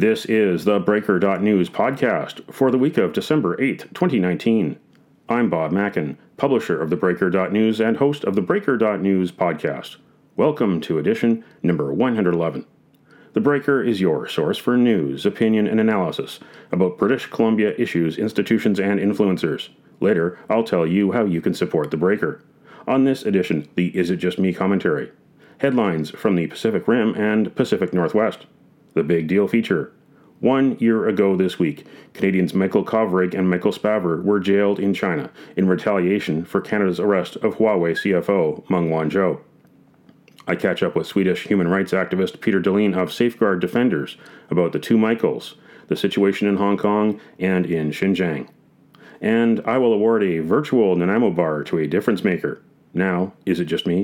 This is the Breaker.News podcast for the week of December 8th, 2019. I'm Bob Mackin, publisher of the Breaker.News and host of the Breaker.News podcast. Welcome to edition number 111. The Breaker is your source for news, opinion, and analysis about British Columbia issues, institutions, and influencers. Later, I'll tell you how you can support the Breaker. On this edition, the Is It Just Me commentary. Headlines from the Pacific Rim and Pacific Northwest. The Big Deal feature. 1 year ago this week, Canadians Michael Kovrig and Michael Spavor were jailed in China in retaliation for Canada's arrest of Huawei CFO Meng Wanzhou. I catch up with Swedish human rights activist Peter Dahlin of Safeguard Defenders about the two Michaels, the situation in Hong Kong and in Xinjiang. And I will award a virtual Nanaimo bar to a difference maker. Now, is it just me?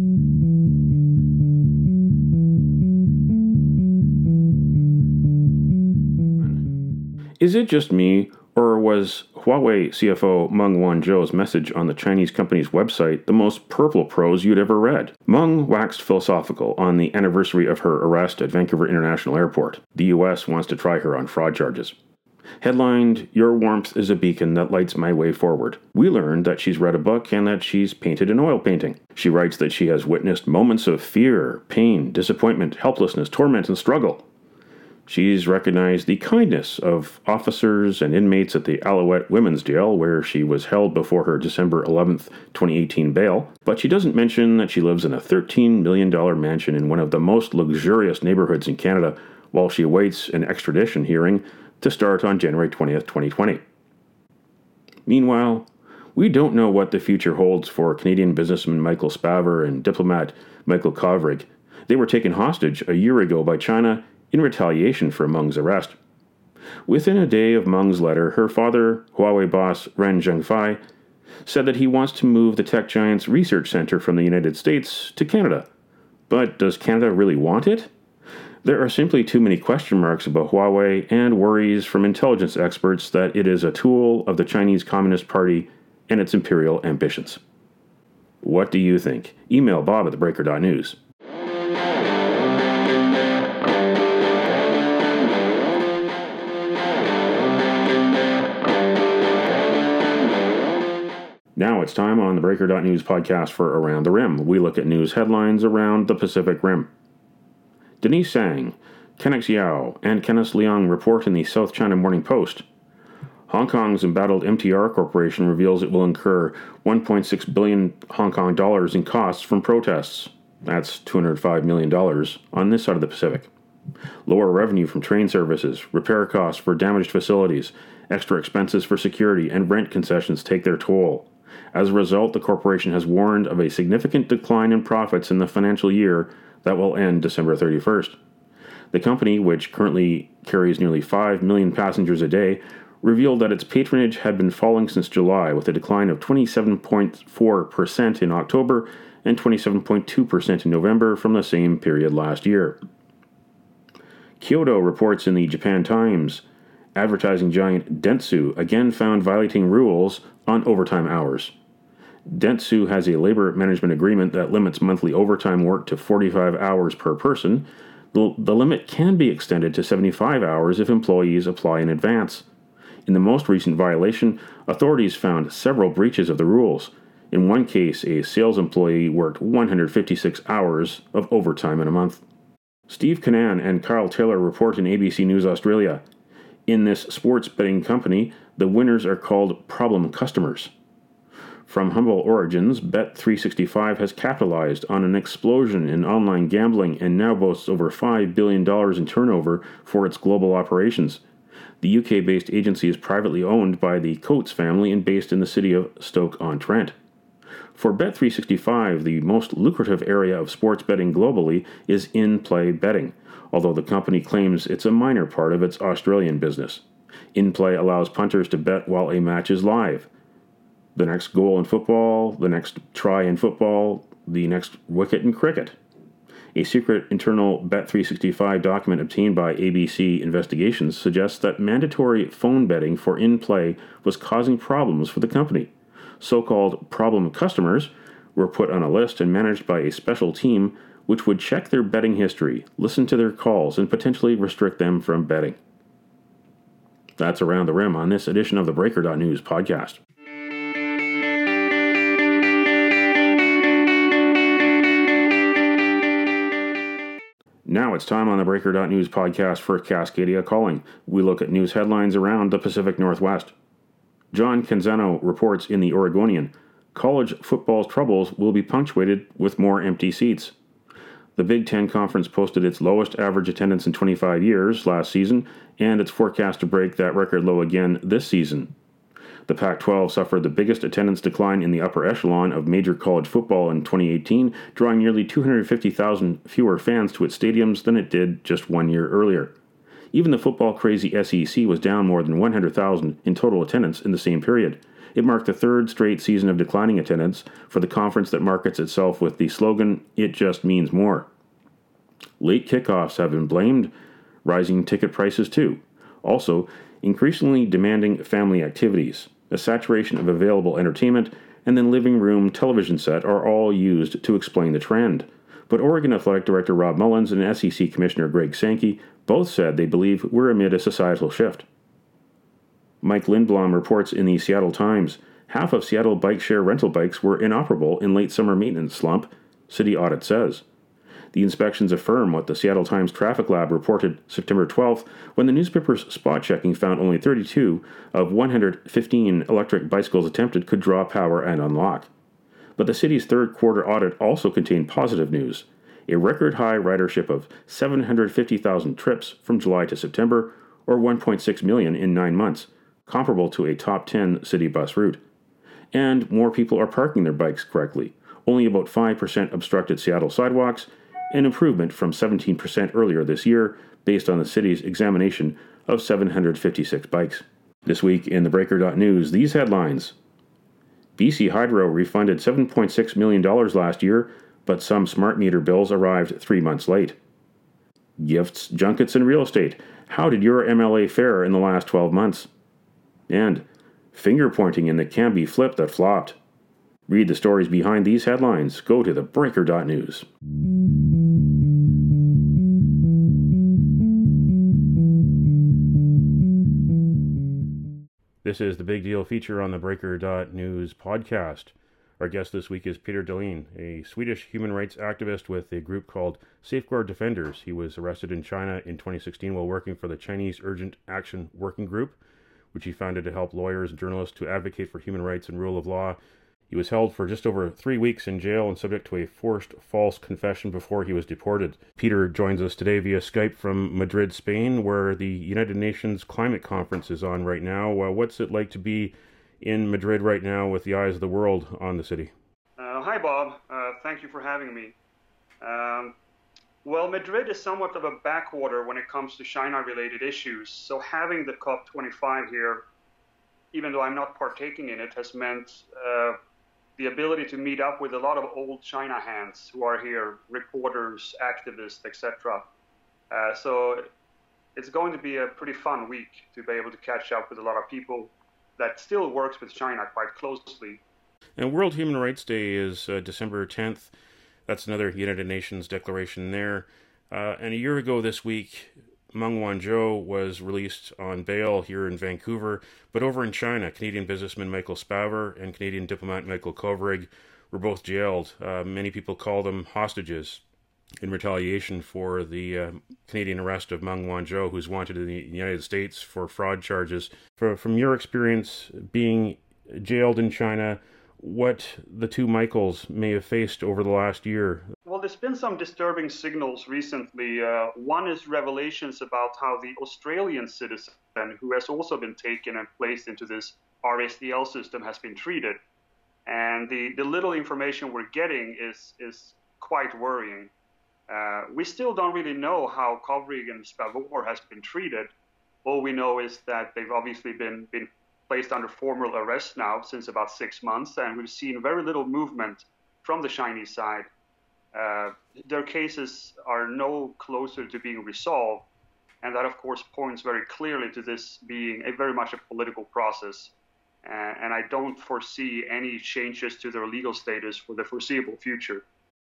Is it just me, or was Huawei CFO Meng Wanzhou's message on the Chinese company's website the most purple prose you'd ever read? Meng waxed philosophical on the anniversary of her arrest at Vancouver International Airport. The U.S. wants to try her on fraud charges. Headlined, "Your warmth is a beacon that lights my way forward." We learned that she's read a book and that she's painted an oil painting. She writes that she has witnessed moments of fear, pain, disappointment, helplessness, torment, and struggle. She's recognized the kindness of officers and inmates at the Alouette Women's Jail, where she was held before her December 11th, 2018 bail, but she doesn't mention that she lives in a $13 million mansion in one of the most luxurious neighborhoods in Canada while she awaits an extradition hearing to start on January 20th, 2020. Meanwhile, we don't know what the future holds for Canadian businessman Michael Spavor and diplomat Michael Kovrig. They were taken hostage a year ago by China in retaliation for Meng's arrest. Within a day of Meng's letter, her father, Huawei boss Ren Zhengfei, said that he wants to move the tech giant's research center from the United States to Canada. But does Canada really want it? There are simply too many question marks about Huawei and worries from intelligence experts that it is a tool of the Chinese Communist Party and its imperial ambitions. What do you think? Email Bob at thebreaker.news. Now it's time on the Breaker.News podcast for Around the Rim. We look at news headlines around the Pacific Rim. Denise Sang, Kenneth Xiao, and Kenneth Leung report in the South China Morning Post. Hong Kong's embattled MTR Corporation reveals it will incur 1.6 billion Hong Kong dollars in costs from protests. That's $205 million on this side of the Pacific. Lower revenue from train services, repair costs for damaged facilities, extra expenses for security, and rent concessions take their toll. As a result, the corporation has warned of a significant decline in profits in the financial year that will end December 31st. The company, which currently carries nearly 5 million passengers a day, revealed that its patronage had been falling since July, with a decline of 27.4% in October and 27.2% in November from the same period last year. Kyodo reports in the Japan Times, advertising giant Dentsu again found violating rules on overtime hours. Dentsu has a labor management agreement that limits monthly overtime work to 45 hours per person. The limit can be extended to 75 hours if employees apply in advance. In the most recent violation, authorities found several breaches of the rules. In one case, a sales employee worked 156 hours of overtime in a month. Steve Cannan and Carl Taylor report in ABC News Australia. In this sports betting company, the winners are called problem customers. From humble origins, Bet365 has capitalized on an explosion in online gambling and now boasts over $5 billion in turnover for its global operations. The UK-based agency is privately owned by the Coates family and based in the city of Stoke-on-Trent. For Bet365, the most lucrative area of sports betting globally is in-play betting, although the company claims it's a minor part of its Australian business. In-play allows punters to bet while a match is live. The next goal in football, the next try in football, the next wicket in cricket. A secret internal Bet365 document obtained by ABC Investigations suggests that mandatory phone betting for in-play was causing problems for the company. So-called problem customers were put on a list and managed by a special team which would check their betting history, listen to their calls, and potentially restrict them from betting. That's Around the Rim on this edition of the Breaker.News podcast. Now it's time on the Breaker.News podcast for Cascadia Calling. We look at news headlines around the Pacific Northwest. John Canzano reports in the Oregonian, college football's troubles will be punctuated with more empty seats. The Big Ten Conference posted its lowest average attendance in 25 years last season, and it's forecast to break that record low again this season. The Pac-12 suffered the biggest attendance decline in the upper echelon of major college football in 2018, drawing nearly 250,000 fewer fans to its stadiums than it did just 1 year earlier. Even the football-crazy SEC was down more than 100,000 in total attendance in the same period. It marked the third straight season of declining attendance for the conference that markets itself with the slogan, "It just means more." Late kickoffs have been blamed, rising ticket prices too. Also, increasingly demanding family activities, a saturation of available entertainment, and then living room television set are all used to explain the trend. But Oregon Athletic Director Rob Mullins and SEC Commissioner Greg Sankey both said they believe we're amid a societal shift. Mike Lindblom reports in the Seattle Times, half of Seattle bike share rental bikes were inoperable in late summer maintenance slump, city audit says. The inspections affirm what the Seattle Times Traffic Lab reported September 12th when the newspaper's spot checking found only 32 of 115 electric bicycles attempted could draw power and unlock. But the city's third quarter audit also contained positive news, a record high ridership of 750,000 trips from July to September, or 1.6 million in 9 months, comparable to a top 10 city bus route. And more people are parking their bikes correctly. Only about 5% obstructed Seattle sidewalks, an improvement from 17% earlier this year, based on the city's examination of 756 bikes. This week in the Breaker.News, these headlines. BC Hydro refunded $7.6 million last year, but some smart meter bills arrived 3 months late. Gifts, junkets, and real estate. How did your MLA fare in the last 12 months? And finger pointing in the Cambie flip that flopped. Read the stories behind these headlines. Go to the Breaker.News. This is the Big Deal feature on the Breaker.News podcast. Our guest this week is Peter Dahlin, a Swedish human rights activist with a group called Safeguard Defenders. He was arrested in China in 2016 while working for the Chinese Urgent Action Working Group, which he founded to help lawyers and journalists to advocate for human rights and rule of law. He was held for just over 3 weeks in jail and subject to a forced false confession before he was deported. Peter joins us today via Skype from Madrid, Spain, where the United Nations Climate Conference is on right now. What's it like to be in Madrid right now with the eyes of the world on the city? Hi, Bob. Thank you for having me. Well, Madrid is somewhat of a backwater when it comes to China-related issues. So having the COP25 here, even though I'm not partaking in it, has meant the ability to meet up with a lot of old China hands who are here, reporters, activists, etc. So it's going to be a pretty fun week to be able to catch up with a lot of people that still works with China quite closely. And World Human Rights Day is December 10th. That's another United Nations declaration there. And a year ago this week, Meng Wanzhou was released on bail here in Vancouver, but over in China, Canadian businessman Michael Spavor and Canadian diplomat Michael Kovrig were both jailed. Many people call them hostages in retaliation for the Canadian arrest of Meng Wanzhou, who's wanted in the United States for fraud charges. From your experience being jailed in China, what the two Michaels may have faced over the last year? Well, there's been some disturbing signals recently. One is revelations about how the Australian citizen, who has also been taken and placed into this RSDL system, has been treated. And the little information we're getting is quite worrying. We still don't really know how Kovrig and Spavor has been treated. All we know is that they've obviously been placed under formal arrest now since about 6 months, and we've seen very little movement from the Chinese side. Their cases are no closer to being resolved, and that of course points very clearly to this being very much a political process. And I don't foresee any changes to their legal status for the foreseeable future.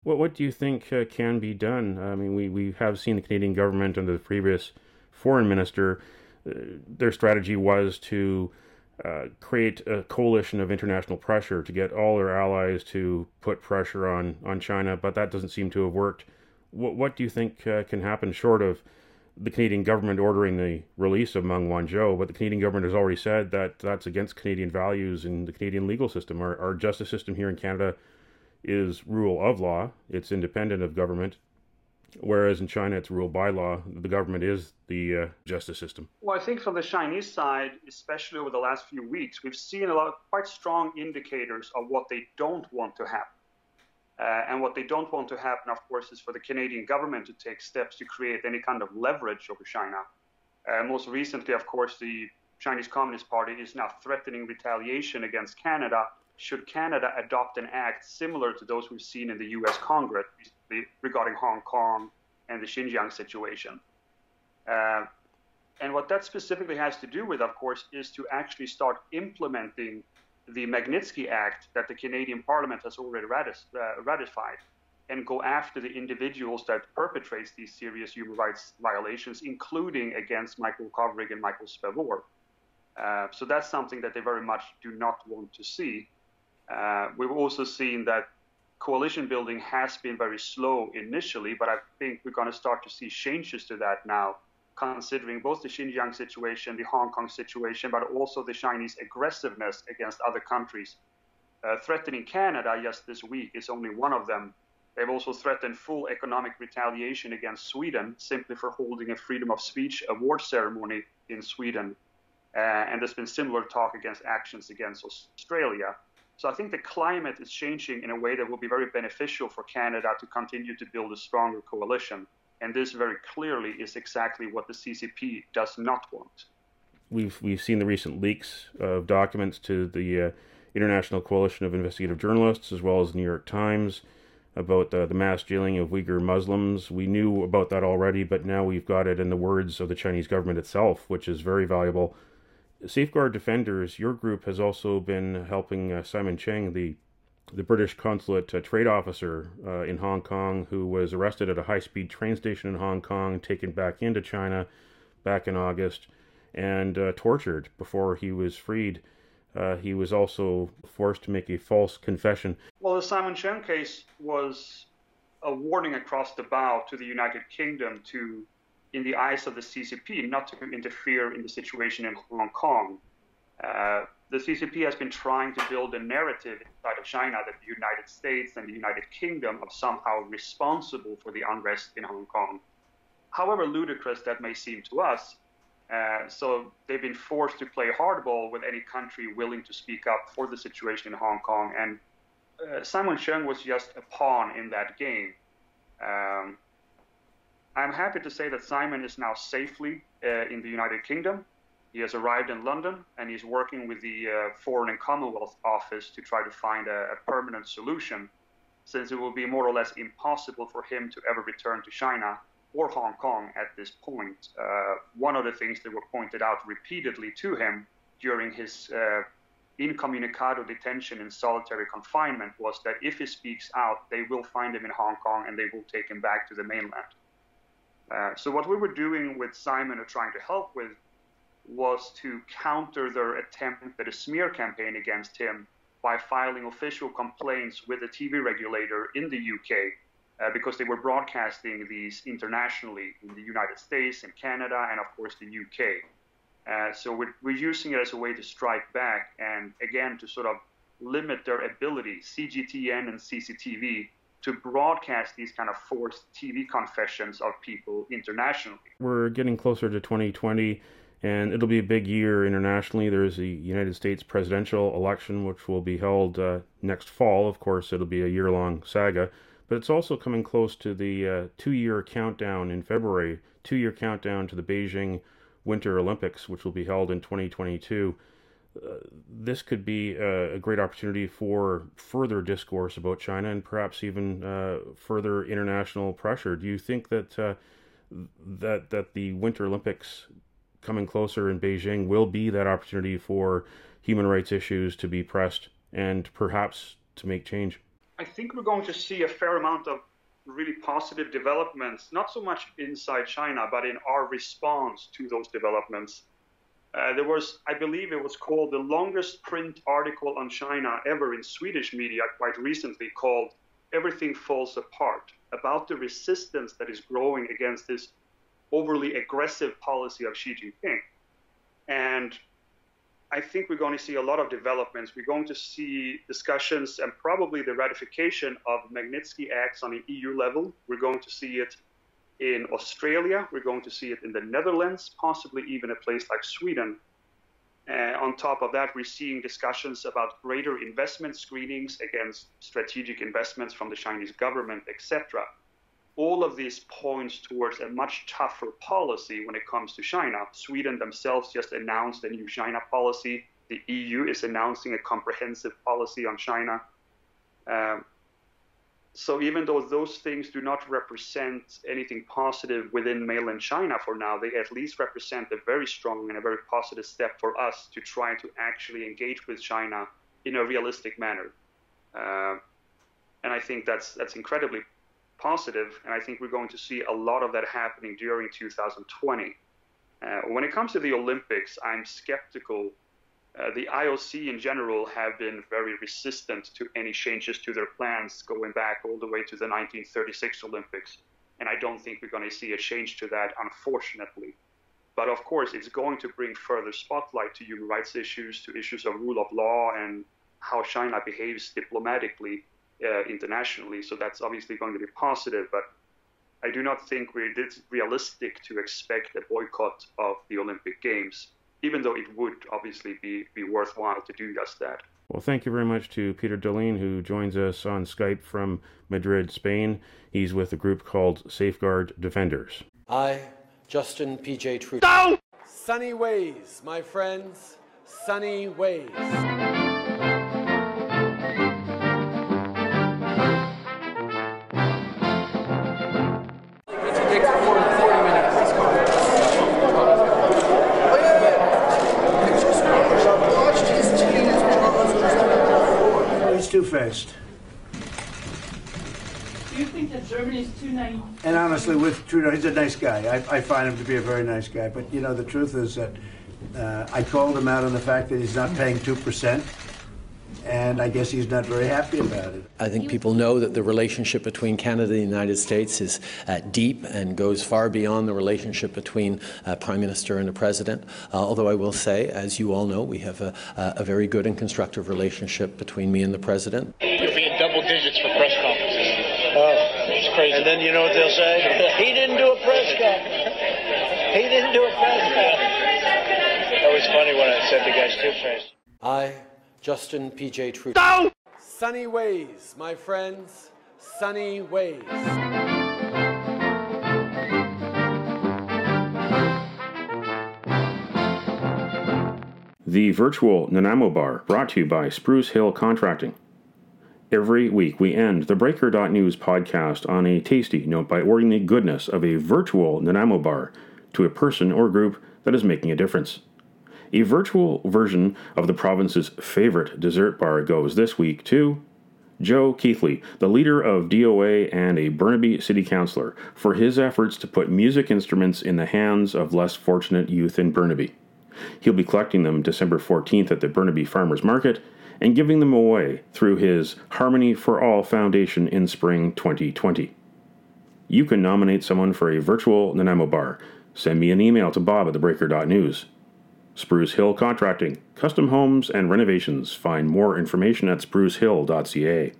What do you think can be done? I mean, we have seen the Canadian government under the previous foreign minister, their strategy was to create a coalition of international pressure to get all their allies to put pressure on China, but that doesn't seem to have worked. What do you think can happen short of the Canadian government ordering the release of Meng Wanzhou? But the Canadian government has already said that that's against Canadian values and the Canadian legal system. Our justice system here in Canada is rule of law. It's independent of government, whereas in China it's ruled by law. The government is the justice system. Well, I think from the Chinese side, especially over the last few weeks, we've seen a lot of quite strong indicators of what they don't want to happen. And what they don't want to happen, of course, is for the Canadian government to take steps to create any kind of leverage over China. Most recently, of course, the Chinese Communist Party is now threatening retaliation against Canada should Canada adopt an act similar to those we've seen in the U.S. Congress regarding Hong Kong and the Xinjiang situation. And what that specifically has to do with, of course, is to actually start implementing the Magnitsky Act that the Canadian Parliament has already ratified and go after the individuals that perpetrates these serious human rights violations, including against Michael Kovrig and Michael Spavor. So that's something that they very much do not want to see. We've also seen that coalition building has been very slow initially, but I think we're going to start to see changes to that now, considering both the Xinjiang situation, the Hong Kong situation, but also the Chinese aggressiveness against other countries. Threatening Canada just this week is only one of them. They've also threatened full economic retaliation against Sweden simply for holding a freedom of speech award ceremony in Sweden. And there's been similar talk against actions against Australia. So I think the climate is changing in a way that will be very beneficial for Canada to continue to build a stronger coalition. And this very clearly is exactly what the CCP does not want. We've seen the recent leaks of documents to the International Coalition of Investigative Journalists, as well as the New York Times, about the mass jailing of Uyghur Muslims. We knew about that already, but now we've got it in the words of the Chinese government itself, which is very valuable. Safeguard Defenders, your group has also been helping Simon Cheng, the British consulate trade officer in Hong Kong, who was arrested at a high-speed train station in Hong Kong, taken back into China back in August, and tortured before he was freed. He was also forced to make a false confession. Well, the Simon Cheng case was a warning across the bow to the United Kingdom to, in the eyes of the CCP, not to interfere in the situation in Hong Kong. The CCP has been trying to build a narrative inside of China that the United States and the United Kingdom are somehow responsible for the unrest in Hong Kong. However ludicrous that may seem to us, so they've been forced to play hardball with any country willing to speak up for the situation in Hong Kong. And Simon Cheng was just a pawn in that game. I'm happy to say that Simon is now safely in the United Kingdom. He has arrived in London, and he's working with the Foreign and Commonwealth Office to try to find a permanent solution, since it will be more or less impossible for him to ever return to China or Hong Kong at this point. One of the things that were pointed out repeatedly to him during his incommunicado detention in solitary confinement was that if he speaks out, they will find him in Hong Kong and they will take him back to the mainland. So what we were doing with Simon or trying to help with was to counter their attempt at a smear campaign against him by filing official complaints with the TV regulator in the UK because they were broadcasting these internationally in the United States and Canada and, of course, the UK. So we're using it as a way to strike back and, again, to sort of limit their ability, CGTN and CCTV, to broadcast these kind of forced TV confessions of people internationally. We're getting closer to 2020, and it'll be a big year internationally. There's the United States presidential election, which will be held next fall. Of course, it'll be a year-long saga. But it's also coming close to the two-year countdown in February, two-year countdown to the Beijing Winter Olympics, which will be held in 2022. This could be a great opportunity for further discourse about China and perhaps even further international pressure. Do you think that that the Winter Olympics coming closer in Beijing will be that opportunity for human rights issues to be pressed and perhaps to make change? I think we're going to see a fair amount of really positive developments, not so much inside China, but in our response to those developments. There was, I believe it was called the longest print article on China ever in Swedish media quite recently, called Everything Falls Apart, about the resistance that is growing against this overly aggressive policy of Xi Jinping. And I think we're going to see a lot of developments. We're going to see discussions and probably the ratification of Magnitsky Acts on an EU level. We're going to see it in Australia. We're going to see it in the Netherlands, possibly even a place like Sweden. On top of that, we're seeing discussions about greater investment screenings against strategic investments from the Chinese government, etc. All of these points towards a much tougher policy when it comes to China. Sweden themselves just announced a new China policy. The EU is announcing a comprehensive policy on China. So even though those things do not represent anything positive within mainland China for now, they at least represent a very strong and a very positive step for us to try to actually engage with China in a realistic manner. And I think that's incredibly positive, and I think we're going to see a lot of that happening during 2020. When it comes to the Olympics, I'm skeptical. The IOC in general have been very resistant to any changes to their plans going back all the way to the 1936 Olympics, and I don't think we're going to see a change to that, unfortunately. But of course, it's going to bring further spotlight to human rights issues, to issues of rule of law, and how China behaves diplomatically internationally. So that's obviously going to be positive, but I do not think it's realistic to expect a boycott of the Olympic Games, even though it would obviously be worthwhile to do just that. Well, thank you very much to Peter Dahlin, who joins us on Skype from Madrid, Spain. He's with a group called Safeguard Defenders. I, Justin P.J. Trudeau. No! Sunny ways, my friends, sunny ways. Two-faced. Do you think that Germany is too naive? And honestly, with Trudeau, he's a nice guy. I find him to be a very nice guy. But, you know, the truth is that I called him out on the fact that he's not paying 2%, and I guess he's not very happy about it. I think people know that the relationship between Canada and the United States is deep and goes far beyond the relationship between a Prime Minister and a President. Although I will say, as you all know, we have a very good and constructive relationship between me and the President. You'll be in double digits for press conferences. Oh, it's crazy. And then you know what they'll say? He didn't do a press conference. He didn't do a press conference. That was funny when I said the guy's two-faced. I, Justin P.J. Trudeau. No! Sunny ways, my friends, sunny ways. The virtual Nanaimo Bar, brought to you by Spruce Hill Contracting. Every week we end the Breaker.News podcast on a tasty note by awarding the goodness of a virtual Nanaimo Bar to a person or group that is making a difference. A virtual version of the province's favorite dessert bar goes this week to Joe Keithley, the leader of DOA and a Burnaby City Councillor, for his efforts to put music instruments in the hands of less fortunate youth in Burnaby. He'll be collecting them December 14th at the Burnaby Farmers Market and giving them away through his Harmony for All Foundation in spring 2020. You can nominate someone for a virtual Nanaimo Bar. Send me an email to bob@thebreaker.news. Spruce Hill Contracting, custom homes and renovations. Find more information at sprucehill.ca.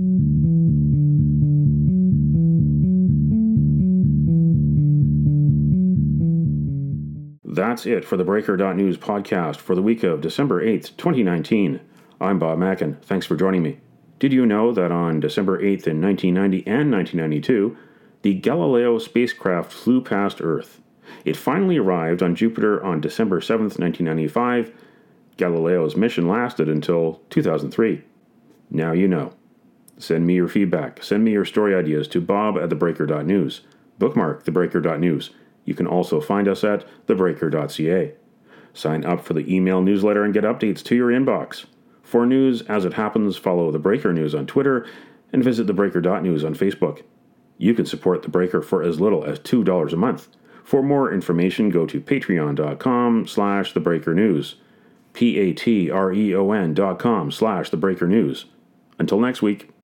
That's it for the Breaker.News podcast for the week of December 8th, 2019. I'm Bob Mackin. Thanks for joining me. Did you know that on December 8th in 1990 and 1992, the Galileo spacecraft flew past Earth? It finally arrived on Jupiter on December 7th, 1995. Galileo's mission lasted until 2003. Now you know. Send me your feedback. Send me your story ideas to bob@thebreaker.news. Bookmark thebreaker.news. You can also find us at thebreaker.ca. Sign up for the email newsletter and get updates to your inbox. For news as it happens, follow The Breaker News on Twitter and visit thebreaker.news on Facebook. You can support The Breaker for as little as $2 a month. For more information, go to patreon.com/thebreakernews. patreon.com/thebreakernews. Until next week.